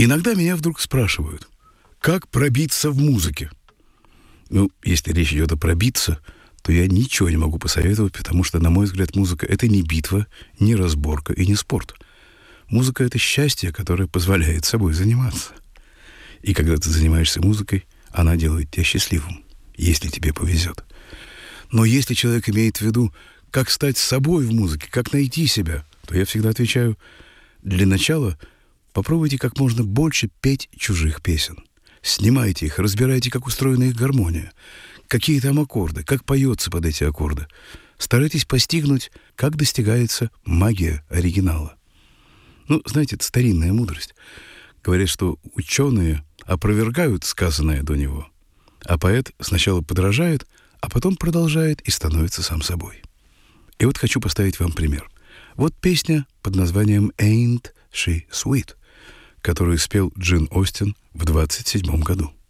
Иногда меня вдруг спрашивают, как пробиться в музыке? Если речь идет о пробиться, то я ничего не могу посоветовать, потому что, на мой взгляд, музыка — это не битва, не разборка и не спорт. Музыка — это счастье, которое позволяет собой заниматься. И когда ты занимаешься музыкой, она делает тебя счастливым, если тебе повезет. Но если человек имеет в виду, как стать собой в музыке, как найти себя, то я всегда отвечаю: для начала попробуйте как можно больше петь чужих песен. Снимайте их, разбирайте, как устроена их гармония, какие там аккорды, как поется под эти аккорды. Старайтесь постигнуть, как достигается магия оригинала. Знаете, это старинная мудрость. Говорят, что ученые опровергают сказанное до него, а поэт сначала подражает, а потом продолжает и становится сам собой. И вот хочу поставить вам пример. Вот песня под названием «Ain't She Sweet», которую спел Джин Остин в 1927 году.